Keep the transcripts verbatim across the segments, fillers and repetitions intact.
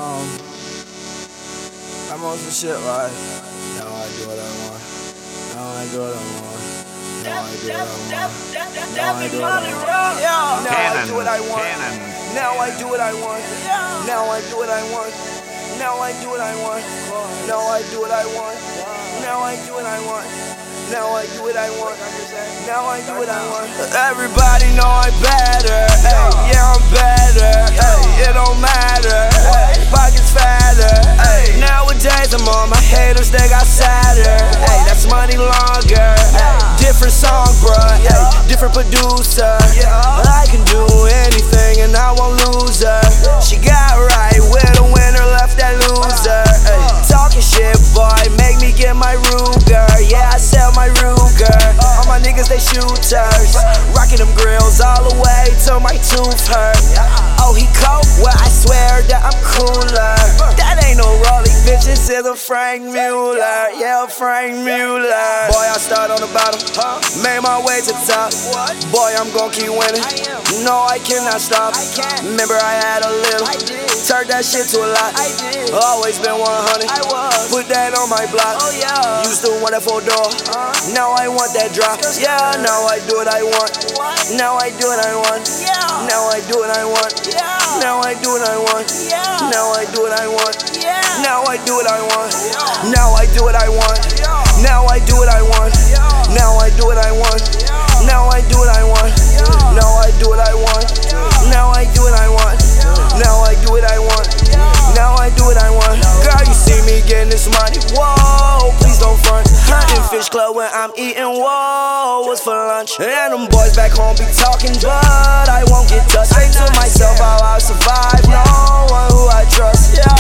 Um, I'm on some shit like, now I do what I want. Now I do what I want. Now I do what I want. Now I do what I want. Yeah. Now I do what I want. Now I do what I want. Now I do what I want. Now I do what I want. Now I do what I want. Now I do what I want. Now I do what I want. Now I do what I want. Everybody know I'm better. Ay, yeah, I'm better. Ay, it don't matter. Ay, pockets fatter. Ay, nowadays I'm on my haters, they got sadder. Ay, that's money longer. Ay, different song, bruh. Ay, different producer. I can do anything and I won't lose her. She got right with a winner, left that loser. Ay, talking shit, boy, make me get my Ruger. Yeah, I sell my Ruger. All my niggas, they shooters. Rocking them grills all the way till my tooth hurt. Oh, he cold? Well, I swear that I'm cooler. That ain't no Rollie, bitch, this is a Frank Mueller. Yeah, Frank Mueller. Boy, I start on the bottom, made my way to the top. Boy, I'm gon' keep winning. No, I cannot stop. Remember I had a little, turned that shit to a lot. Always been one hundred, put that on my block. Used to want that four door, now I want that drop. Yeah, now I do what I want. Now I do what I want. Now I do what I want. Now I do what I want. Now I do what I want. Now I do what I want. Now I do what I want. Now I do what I want. Now I do what I want. Now I do what I want. Now I do what I want. Now I do what I want. Now I do what I want. Now I do what I want. Girl, you see me getting this money. Whoa, please don't front. Hunting Fish Club when I'm eating. Whoa, what's for lunch? And them boys back home be talking, but I won't get touched. Say to myself how I survive. No one who I trust. Yeah,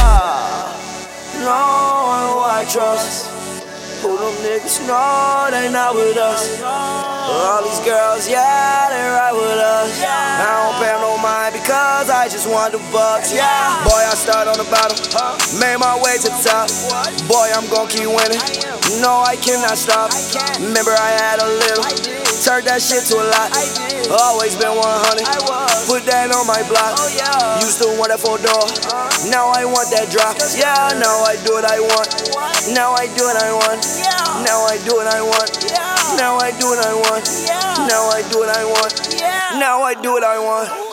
no one who I trust. Who them niggas know they not with us. All these girls, yeah, they right with us. I don't pay no mind because I just want the bucks. Yeah, boy, I start on the bottom, made my way to the top. Boy, I'm gon' keep winning. No, I cannot stop. Remember I had a little, turned that shit to a lot. Always been one hundred, put that on my block. Used to want that four door, now I want that drop. Yeah, now I do what I want. Now I do what I want. Now I do what I want. Now I do what I want. Now I do what I want. Now I do what I want.